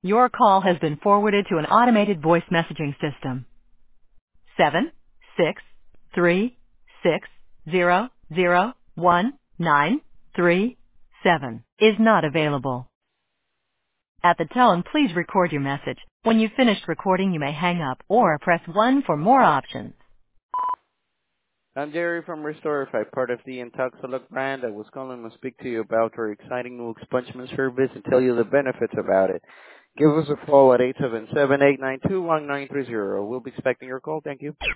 Your call has been forwarded to an automated voice messaging system. 76360019337 is not available. At the tone, please record your message. When you've finished recording, you may hang up or press 1 for more options. I'm Jerry from Restorify, part of the Intoxilog brand. I was calling to speak to you about our exciting new expungement service and tell you the benefits about it. Give us a call at 877-892-1930. We'll be expecting your call. Thank you.